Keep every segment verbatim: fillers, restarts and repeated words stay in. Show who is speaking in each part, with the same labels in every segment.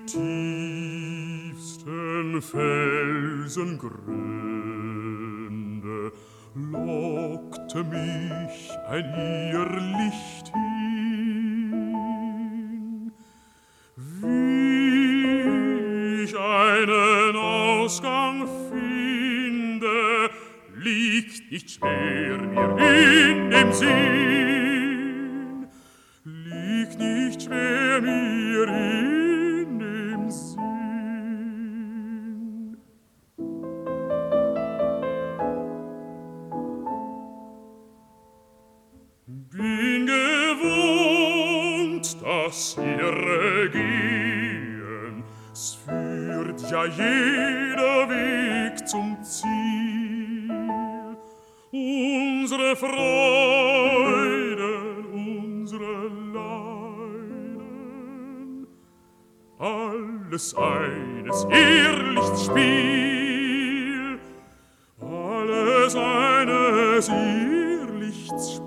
Speaker 1: tiefsten Felsengründe lockte mich ein Irrlicht hin. Wie ich einen Ausgang finde, liegt nicht schwer mir in dem Sinn, liegt nicht schwer mir in dem Sinn. Bin gewohnt, das irre Gehen, es führt ja jeder Weg zum Ziel. Unsere Freuden, unsere Leiden, alles eines Irrlichtsspiel, alles eines Irrlichtsspiel.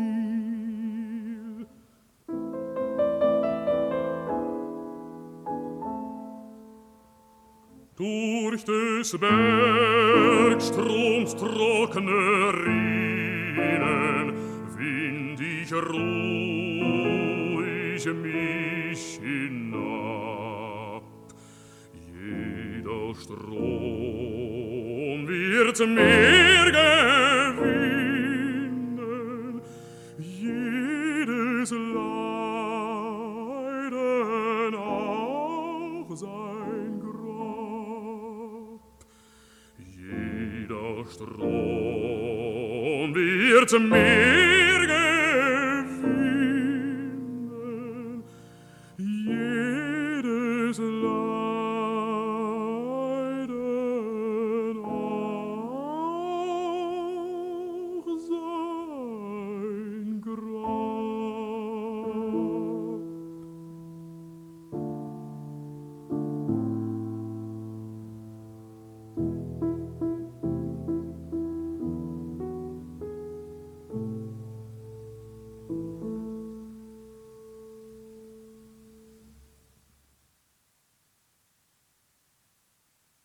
Speaker 1: Durch des Bergstroms trockene Rinnen wind ich ruhig mich hinab. Jeder Strom wird mehr gewinnen, jedes Leiden auch sein Grab. Jeder Strom wird mehr